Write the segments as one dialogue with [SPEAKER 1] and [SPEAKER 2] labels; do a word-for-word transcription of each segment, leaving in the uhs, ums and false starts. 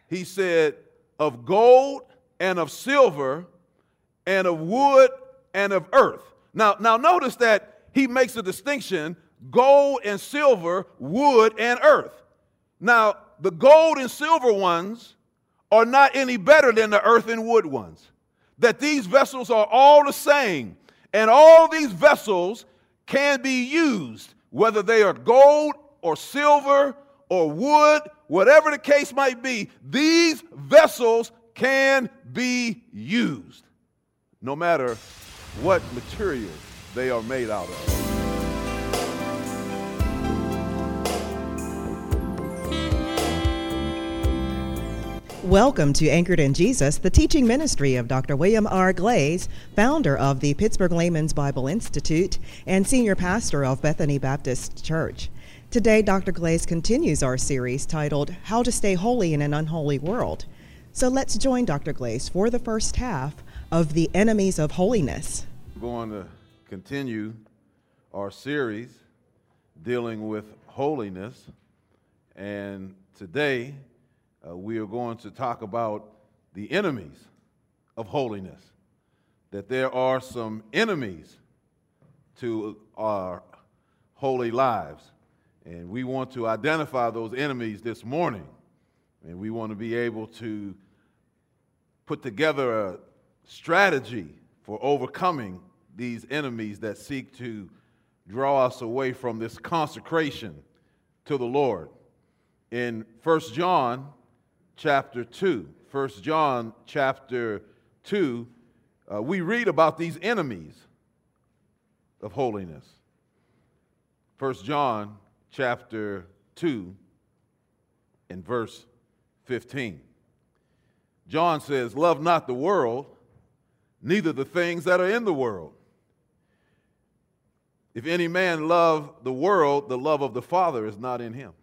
[SPEAKER 1] he said, of gold and of silver and of wood and of earth. Now, now notice that he makes a distinction, gold and silver, wood and earth. Now, the gold and silver ones are not any better than the earth and wood ones. That these vessels are all the same. And all these vessels can be used, whether they are gold or silver or wood, whatever the case might be. These vessels can be used, no matter what material they are made out of.
[SPEAKER 2] Welcome to Anchored in Jesus, the teaching ministry of Doctor William R. Glaze, founder of the Pittsburgh Layman's Bible Institute and senior pastor of Bethany Baptist Church. Today, Doctor Glaze continues our series titled, How to Stay Holy in an Unholy World. So let's join Doctor Glaze for the first half of The Enemies of Holiness.
[SPEAKER 1] We're going to continue our series dealing with holiness, and today, Uh, we are going to talk about the enemies of holiness, that there are some enemies to our holy lives. And we want to identify those enemies this morning. And we want to be able to put together a strategy for overcoming these enemies that seek to draw us away from this consecration to the Lord. In First John chapter two, First John chapter two, uh, we read about these enemies of holiness. First John chapter two and verse fifteen. John says, love not the world, neither the things that are in the world. If any man love the world, the love of the Father is not in him.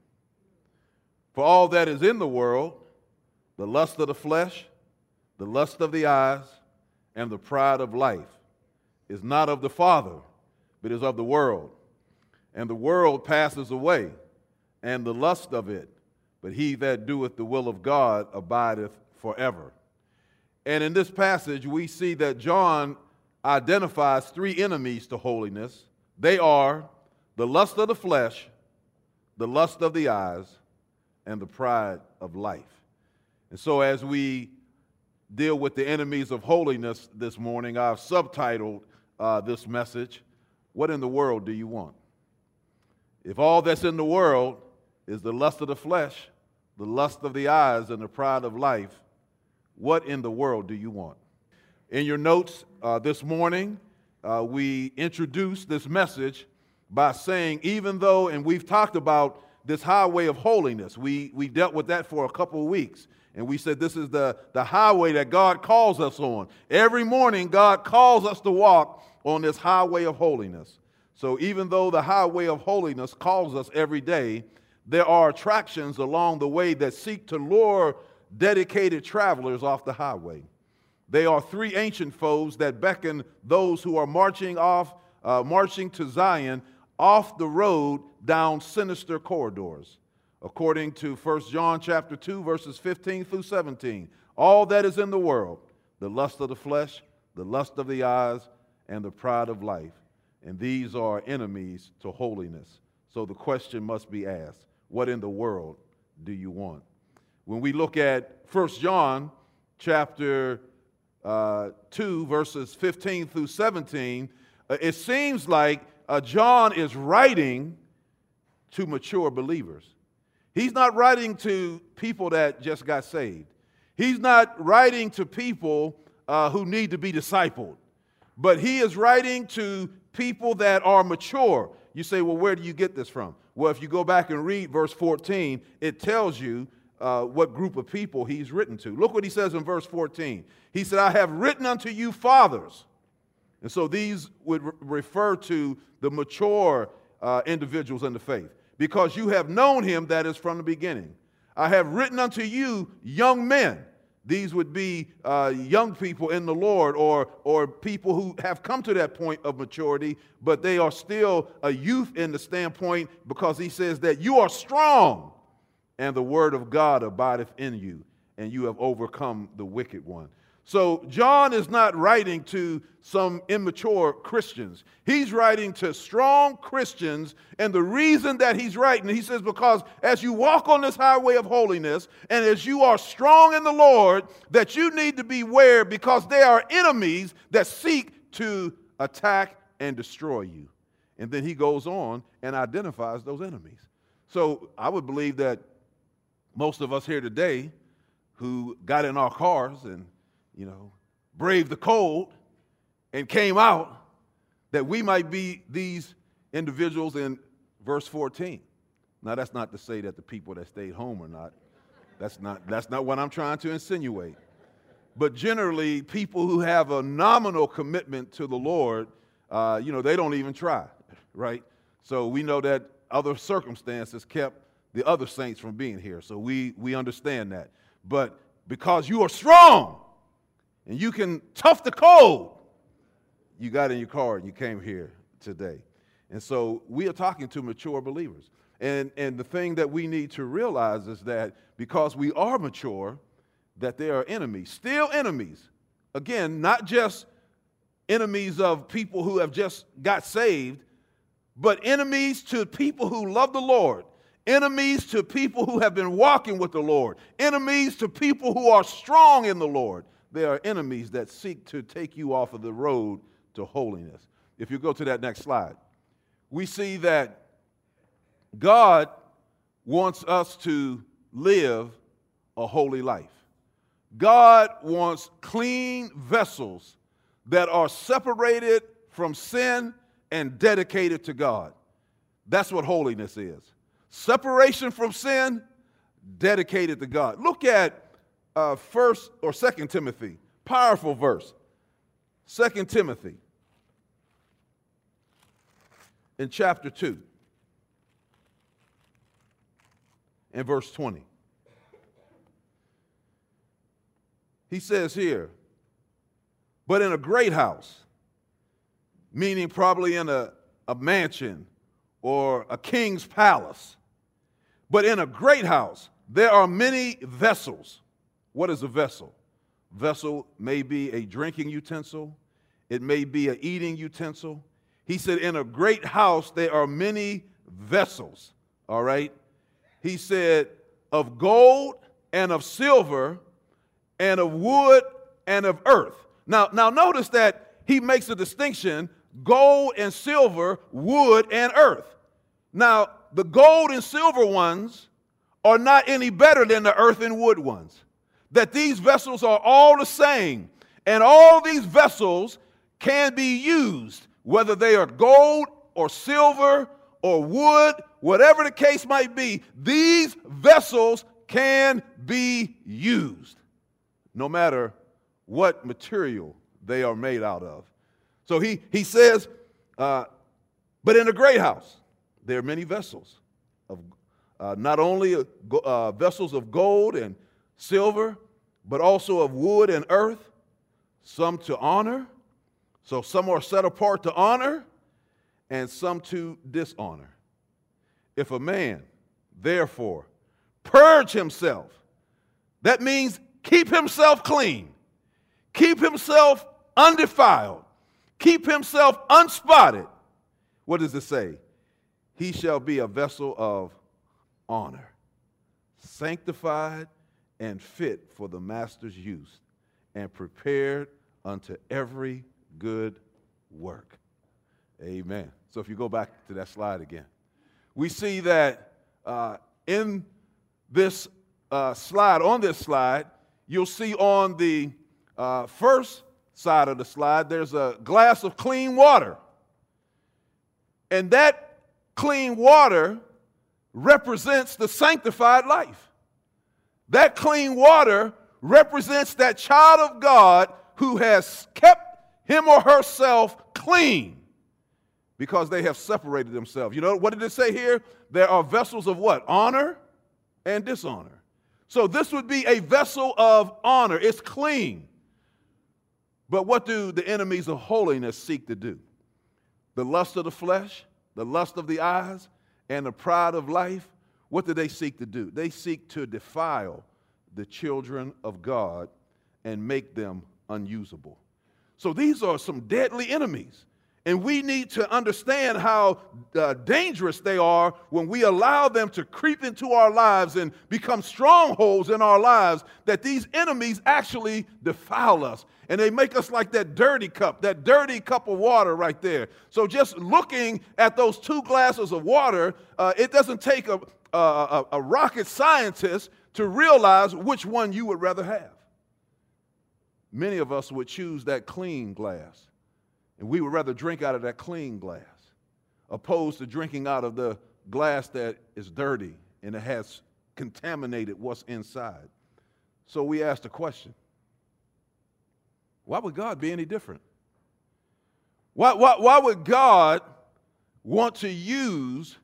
[SPEAKER 1] For all that is in the world, the lust of the flesh, the lust of the eyes, and the pride of life is not of the Father, but is of the world. And the world passes away, and the lust of it, but he that doeth the will of God abideth forever. And in this passage, we see that John identifies three enemies to holiness. They are the lust of the flesh, the lust of the eyes, and the pride of life. And so as we deal with the enemies of holiness this morning, I've subtitled uh, this message, What in the World Do You Want? If all that's in the world is the lust of the flesh, the lust of the eyes, and the pride of life, what in the world do you want? In your notes uh, this morning, uh, we introduced this message by saying, even though, and we've talked about this highway of holiness, we, we dealt with that for a couple of weeks. And we said this is the, the highway that God calls us on. Every morning, God calls us to walk on this highway of holiness. So even though the highway of holiness calls us every day, there are attractions along the way that seek to lure dedicated travelers off the highway. They are three ancient foes that beckon those who are marching off, uh, marching to Zion off the road down sinister corridors. According to First John chapter two, verses fifteen through seventeen, all that is in the world, the lust of the flesh, the lust of the eyes, and the pride of life. And these are enemies to holiness. So the question must be asked, what in the world do you want? When we look at First John chapter uh, two, verses fifteen through seventeen, uh, it seems like uh, John is writing to mature believers. He's not writing to people that just got saved. He's not writing to people uh, who need to be discipled. But he is writing to people that are mature. You say, well, where do you get this from? Well, if you go back and read verse fourteen, it tells you uh, what group of people he's written to. Look what he says in verse fourteen. He said, I have written unto you fathers. And so these would re- refer to the mature uh, individuals in the faith. Because you have known him that is from the beginning. I have written unto you young men. These would be uh, young people in the Lord, or, or people who have come to that point of maturity, but they are still a youth in the standpoint, because he says that you are strong and the word of God abideth in you, and you have overcome the wicked one. So John is not writing to some immature Christians. He's writing to strong Christians, and the reason that he's writing, he says, because as you walk on this highway of holiness, and as you are strong in the Lord, that you need to beware, because there are enemies that seek to attack and destroy you. And then he goes on and identifies those enemies. So I would believe that most of us here today who got in our cars and you know, braved the cold and came out, that we might be these individuals in verse fourteen. Now, that's not to say that the people that stayed home are not. That's not, that's not what I'm trying to insinuate. But generally, people who have a nominal commitment to the Lord, uh, you know, they don't even try, right? So we know that other circumstances kept the other saints from being here. So we, we understand that. But because you are strong, and you can tough the cold, you got in your car and you came here today. And so we are talking to mature believers. And, and the thing that we need to realize is that because we are mature, that there are enemies, still enemies. Again, not just enemies of people who have just got saved, but enemies to people who love the Lord, enemies to people who have been walking with the Lord, enemies to people who are strong in the Lord. There are enemies that seek to take you off of the road to holiness. If you go to that next slide, we see that God wants us to live a holy life. God wants clean vessels that are separated from sin and dedicated to God. That's what holiness is. Separation from sin, dedicated to God. Look at Uh, first or Second Timothy, powerful verse. Second Timothy, in chapter two, in verse twenty. He says here, but in a great house, meaning probably in a, a mansion or a king's palace, but in a great house, there are many vessels. What is a vessel? Vessel may be a drinking utensil. It may be an eating utensil. He said, in a great house, there are many vessels, all right? He said, of gold and of silver and of wood and of earth. Now, now notice that he makes a distinction, gold and silver, wood and earth. Now, the gold and silver ones are not any better than the earth and wood ones. That these vessels are all the same, and all these vessels can be used, whether they are gold or silver or wood, whatever the case might be. These vessels can be used, no matter what material they are made out of. So he, he says, uh, but in a great house, there are many vessels, of uh, not only uh, vessels of gold and silver, but also of wood and earth, some to honor. So some are set apart to honor, and some to dishonor. If a man, therefore, purge himself, that means keep himself clean, keep himself undefiled, keep himself unspotted. What does it say? He shall be a vessel of honor, sanctified and fit for the master's use, and prepared unto every good work. Amen. So if you go back to that slide again, we see that uh, in this uh, slide, on this slide, you'll see on the uh, first side of the slide, there's a glass of clean water. And that clean water represents the sanctified life. That clean water represents that child of God who has kept him or herself clean because they have separated themselves. You know, what did it say here? There are vessels of what? Honor and dishonor. So this would be a vessel of honor. It's clean. But what do the enemies of holiness seek to do? The lust of the flesh, the lust of the eyes, and the pride of life. What do they seek to do? They seek to defile the children of God and make them unusable. So these are some deadly enemies. And we need to understand how uh, dangerous they are when we allow them to creep into our lives and become strongholds in our lives, that these enemies actually defile us. And they make us like that dirty cup, that dirty cup of water right there. So just looking at those two glasses of water, uh, it doesn't take a, a, a rocket scientist to realize which one you would rather have. Many of us would choose that clean glass. And we would rather drink out of that clean glass, opposed to drinking out of the glass that is dirty and it has contaminated what's inside. So we ask the question, why would God be any different? Why, why, why would God want to use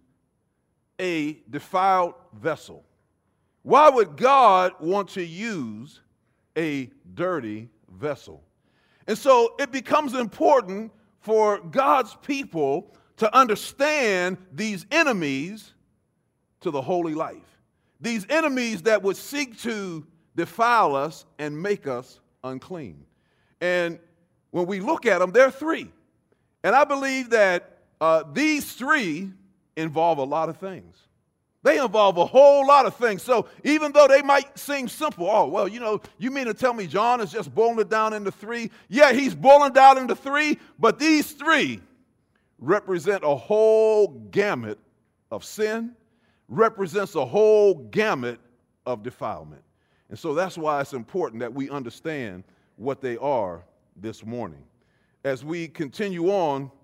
[SPEAKER 1] a defiled vessel? Why would God want to use a dirty vessel? And so it becomes important for God's people to understand these enemies to the holy life. These enemies that would seek to defile us and make us unclean. And when we look at them, there are three. And I believe that uh, these three involve a lot of things. They involve a whole lot of things. So even though they might seem simple, oh, well, you know, you mean to tell me John is just boiling it down into three? Yeah, he's boiling down into three, but these three represent a whole gamut of sin, represents a whole gamut of defilement. And so that's why it's important that we understand what they are this morning. As we continue on,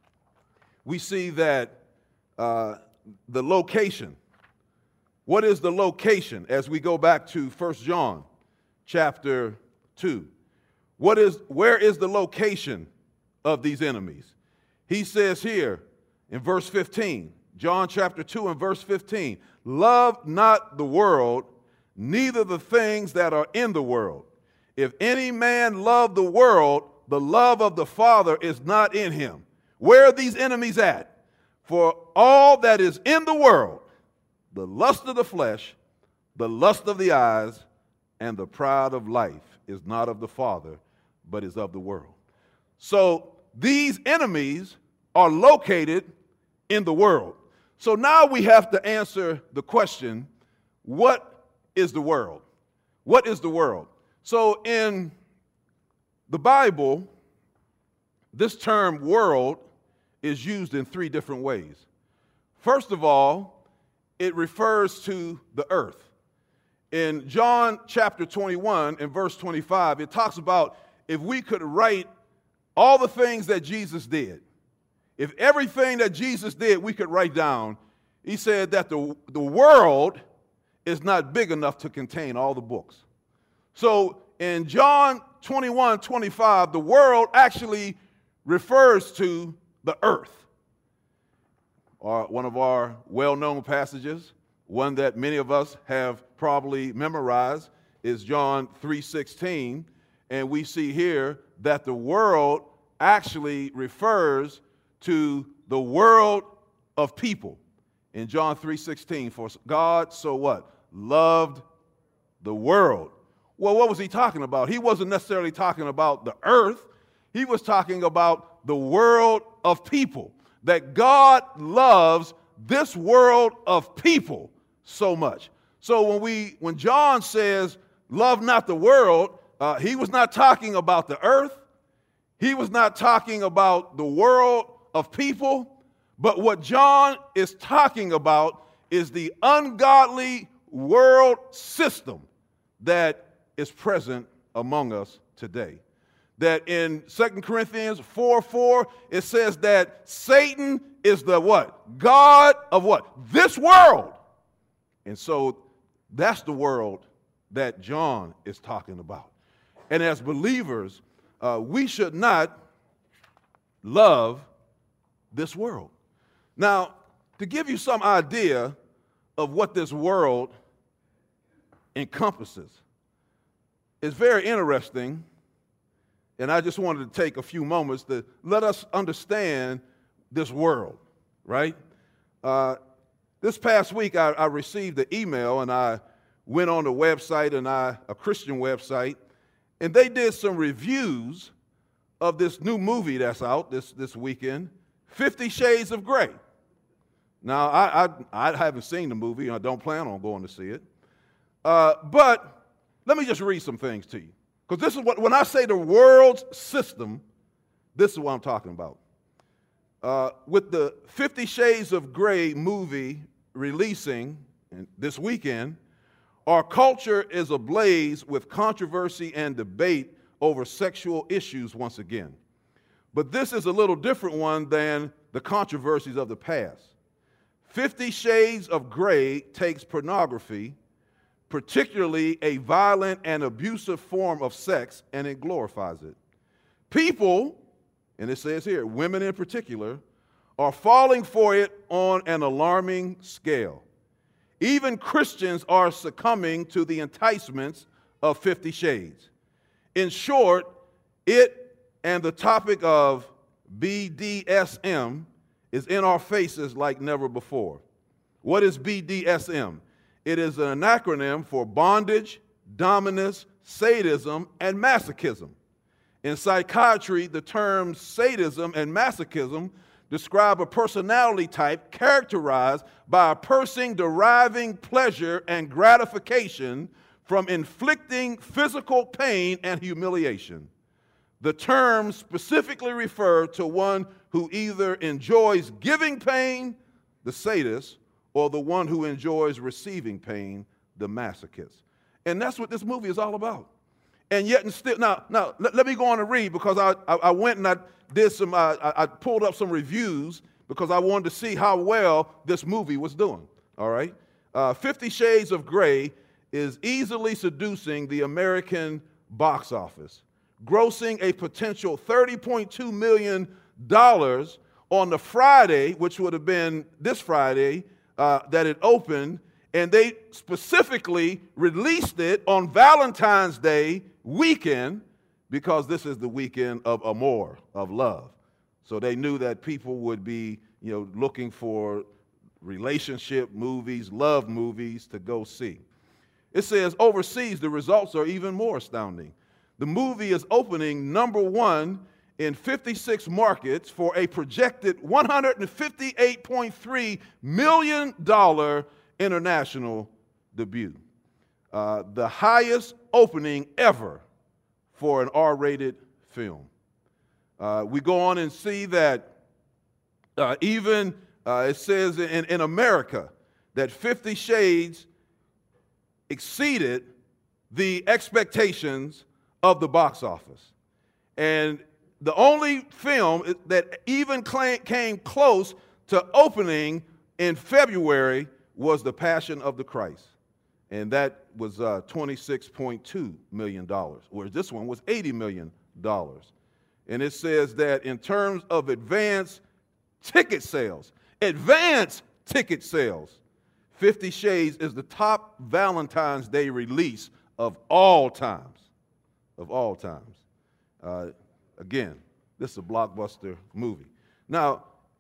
[SPEAKER 1] we see that uh, the location. What is the location as we go back to First John chapter two? What is, where is the location of these enemies? He says here in verse fifteen, John chapter two and verse fifteen, love not the world, neither the things that are in the world. If any man love the world, the love of the Father is not in him. Where are these enemies at? For all that is in the world, the lust of the flesh, the lust of the eyes, and the pride of life is not of the Father, but is of the world. So these enemies are located in the world. So now we have to answer the question, what is the world? What is the world? So in the Bible, this term world is used in three different ways. First of all, it refers to the earth. In John chapter twenty-one and verse twenty-five, it talks about if we could write all the things that Jesus did, if everything that Jesus did we could write down, he said that the, the world is not big enough to contain all the books. So in John twenty-one, twenty-five, the world actually refers to the earth. Or one of our well-known passages, one that many of us have probably memorized, is John three sixteen. And we see here that the world actually refers to the world of people. In John three sixteen, for God so what? Loved the world. Well, what was he talking about? He wasn't necessarily talking about the earth. He was talking about the world of people. That God loves this world of people so much. So when we, when John says, love not the world, uh, he was not talking about the earth. He was not talking about the world of people. But what John is talking about is the ungodly world system that is present among us today. That in Second Corinthians four four, it says that Satan is the what? God of what? This world. And so that's the world that John is talking about. And as believers, uh, we should not love this world. Now, to give you some idea of what this world encompasses, it's very interesting. And I just wanted to take a few moments to let us understand this world, right? Uh, this past week, I, I received an email, and I went on a website, and I, a Christian website, and they did some reviews of this new movie that's out this, this weekend, Fifty Shades of Grey. Now, I, I, I haven't seen the movie, and I don't plan on going to see it. Uh, but let me just read some things to you. Because this is what, when I say the world's system, this is what I'm talking about. Uh, with the Fifty Shades of Grey movie releasing this weekend, our culture is ablaze with controversy and debate over sexual issues once again. But this is a little different one than the controversies of the past. Fifty Shades of Grey takes pornography, particularly a violent and abusive form of sex, and it glorifies it. People, and it says here, women in particular, are falling for it on an alarming scale. Even Christians are succumbing to the enticements of Fifty Shades. In short, it and the topic of B D S M is in our faces like never before. What is B D S M? It is an acronym for bondage, dominance, sadism, and masochism. In psychiatry, the terms sadism and masochism describe a personality type characterized by a person deriving pleasure and gratification from inflicting physical pain and humiliation. The terms specifically refer to one who either enjoys giving pain, the sadist, or the one who enjoys receiving pain, the masochist. And that's what this movie is all about. And yet, and still, now, now let, let me go on and read, because I, I, I went and I did some, uh, I, I pulled up some reviews because I wanted to see how well this movie was doing. All right, uh, Fifty Shades of Grey is easily seducing the American box office, grossing a potential thirty point two million dollars on the Friday, which would have been this Friday uh, that it opened, and they specifically released it on Valentine's Day weekend because this is the weekend of amour, of love. So they knew that people would be, you know, looking for relationship movies, love movies to go see. It says overseas, the results are even more astounding. The movie is opening number one in fifty-six markets for a projected one hundred fifty-eight point three million dollars international debut. Uh, the highest opening ever for an R-rated film. Uh, we go on and see that uh, even, uh, it says in, in America, that Fifty Shades exceeded the expectations of the box office. And the only film that even came close to opening in February was The Passion of the Christ. And that was uh, twenty-six point two million dollars, whereas this one was eighty million dollars. And it says that in terms of advanced ticket sales, advanced ticket sales, Fifty Shades is the top Valentine's Day release of all times, of all times. Uh, again, this is a blockbuster movie. Now,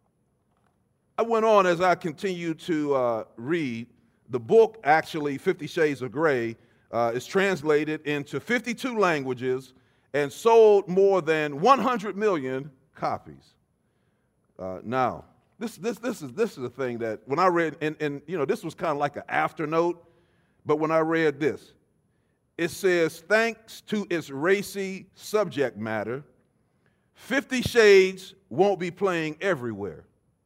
[SPEAKER 1] I went on as I continued to uh, read. The book, actually, Fifty Shades of Grey, uh, is translated into fifty-two languages and sold more than one hundred million copies. Uh, now, this, this, this, is, this is a thing that when I read, and, and you know, this was kind of like an afternote, but when I read this, it says, thanks to its racy subject matter, Fifty Shades won't be playing everywhere.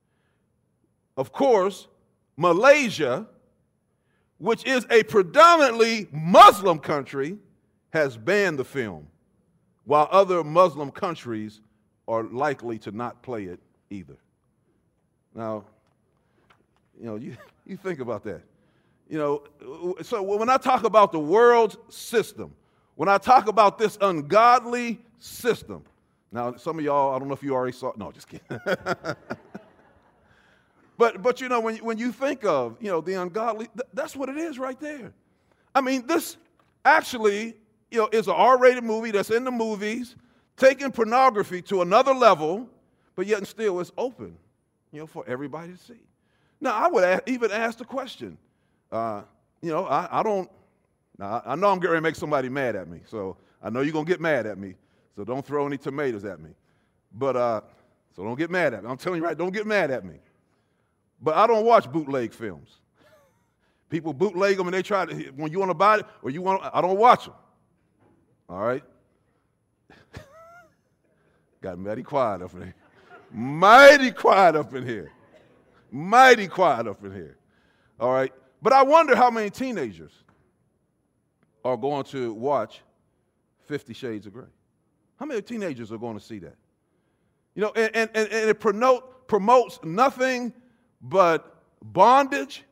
[SPEAKER 1] Of course, Malaysia, which is a predominantly Muslim country, has banned the film, while other Muslim countries are likely to not play it either. Now, you know, you, you think about that. You know, so when I talk about the world's system, when I talk about this ungodly system, now some of y'all, I don't know if you already saw, no, just kidding. But, but you know, when, when you think of, you know, the ungodly, th- that's what it is right there. I mean, this actually, you know, is an R-rated movie that's in the movies, taking pornography to another level, but yet and still it's open, you know, for everybody to see. Now, I would a- even ask the question, uh, you know, I, I don't, Now, I know I'm getting ready to make somebody mad at me, so I know you're going to get mad at me, so don't throw any tomatoes at me. But, uh, so don't get mad at me. I'm telling you right, don't get mad at me. But I don't watch bootleg films. People bootleg them and they try to, when you want to buy it, or you want, I don't watch them. All right? Got mighty quiet up in here. Mighty quiet up in here. Mighty quiet up in here. All right? But I wonder how many teenagers are going to watch Fifty Shades of Grey. How many teenagers are going to see that? You know, and, and, and it promote, promotes nothing but bondage,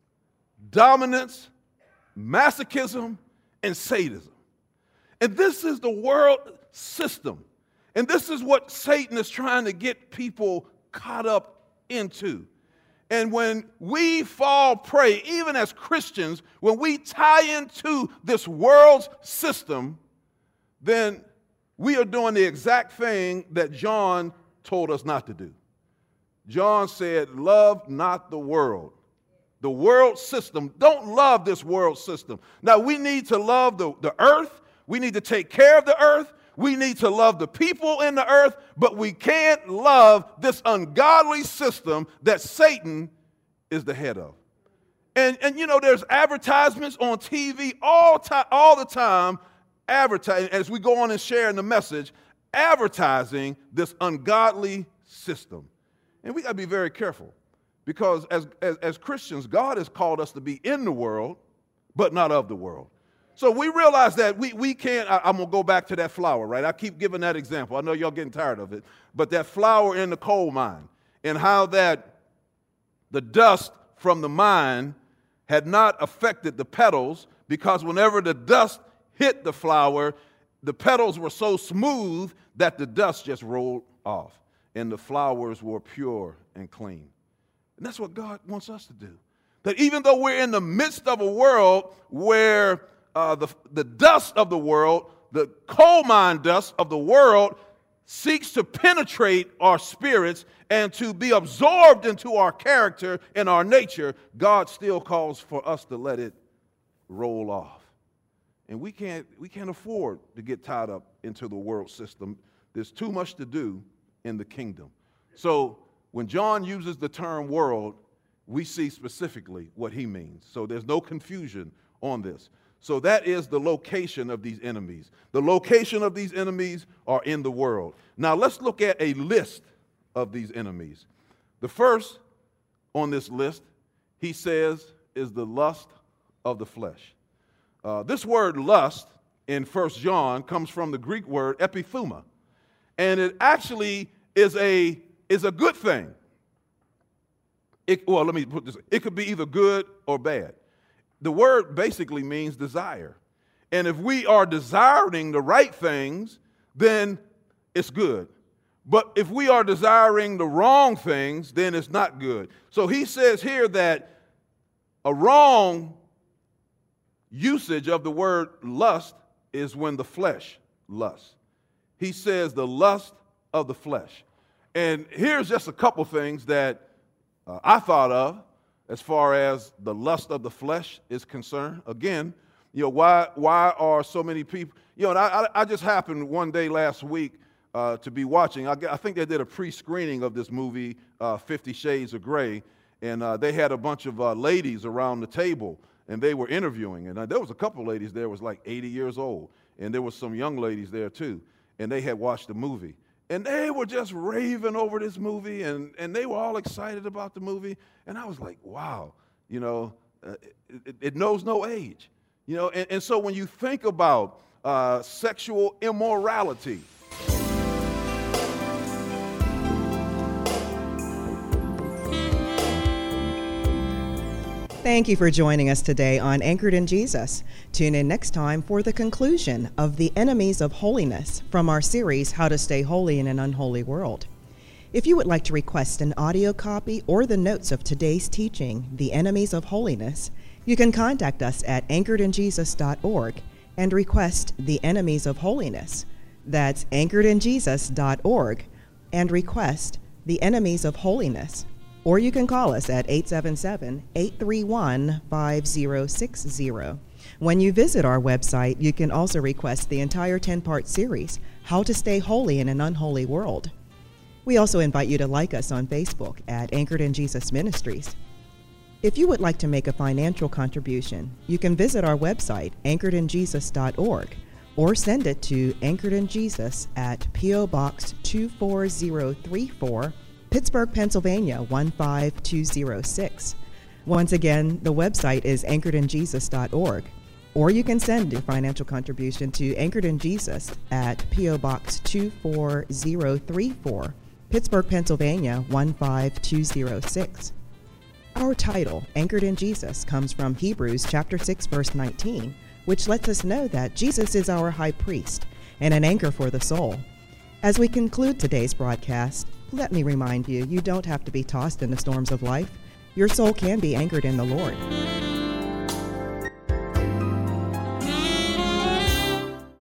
[SPEAKER 1] dominance, masochism, and sadism. And this is the world system. And this is what Satan is trying to get people caught up into. And when we fall prey, even as Christians, when we tie into this world's system, then we are doing the exact thing that John told us not to do. John said, love not the world. The world system. Don't love this world system. Now, we need to love the, the earth. We need to take care of the earth. We need to love the people in the earth, but we can't love this ungodly system that Satan is the head of. And, and you know, there's advertisements on T V all, time, all the time, advertising, as we go on and share in the message, advertising this ungodly system. And we got to be very careful because as, as, as Christians, God has called us to be in the world, but not of the world. So we realize that we, we can't, I, I'm going to go back to that flower, right? I keep giving that example. I know y'all getting tired of it. But that flower in the coal mine and how that the dust from the mine had not affected the petals because whenever the dust hit the flower, the petals were so smooth that the dust just rolled off and the flowers were pure and clean. And that's what God wants us to do. That even though we're in the midst of a world where Uh, the, the dust of the world, the coal mine dust of the world seeks to penetrate our spirits and to be absorbed into our character and our nature, God still calls for us to let it roll off. And we can't, we can't afford to get tied up into the world system. There's too much to do in the kingdom. So when John uses the term world, we see specifically what he means. So there's no confusion on this. So that is the location of these enemies. The location of these enemies are in the world. Now let's look at a list of these enemies. The first on this list, he says, is the lust of the flesh. Uh, this word lust in First John comes from the Greek word epithuma. And it actually is a, is a good thing. It, well, let me put this. It could be either good or bad. The word basically means desire. And if we are desiring the right things, then it's good. But if we are desiring the wrong things, then it's not good. So he says here that a wrong usage of the word lust is when the flesh lusts. He says the lust of the flesh. And here's just a couple things that uh, I thought of as far as the lust of the flesh is concerned. Again, you know, why why are so many people, you know, and I, I just happened one day last week uh, to be watching, I, I think they did a pre-screening of this movie, uh, Fifty Shades of Grey, and uh, they had a bunch of uh, ladies around the table, and they were interviewing, and uh, there was a couple of ladies there was like eighty years old, and there was some young ladies there too, and they had watched the movie. And they were just raving over this movie, and, and they were all excited about the movie. And I was like, wow, you know, uh, it, it knows no age. You know, and, and so when you think about uh, sexual immorality,
[SPEAKER 2] Thank you for joining us today on Anchored in Jesus. Tune in next time for the conclusion of The Enemies of Holiness from our series, How to Stay Holy in an Unholy World. If you would like to request an audio copy or the notes of today's teaching, The Enemies of Holiness, you can contact us at anchored in jesus dot org and request The Enemies of Holiness. That's anchored in jesus dot org and request The Enemies of Holiness. Or you can call us at eight seven seven, eight three one, five zero six zero. When you visit our website, you can also request the entire ten-part series, How to Stay Holy in an Unholy World. We also invite you to like us on Facebook at Anchored in Jesus Ministries. If you would like to make a financial contribution, you can visit our website, anchored in jesus dot org, or send it to Anchored in Jesus at P O. Box two four zero three four, Pittsburgh, Pennsylvania one five two zero six. Once again, the website is anchored in jesus dot org, or you can send your financial contribution to Anchored in Jesus at P O. Box two four zero three four, Pittsburgh, Pennsylvania one five two zero six. Our title, Anchored in Jesus, comes from Hebrews chapter six, verse nineteen, which lets us know that Jesus is our high priest and an anchor for the soul. As we conclude today's broadcast, let me remind you, you don't have to be tossed in the storms of life. Your soul can be anchored in the Lord.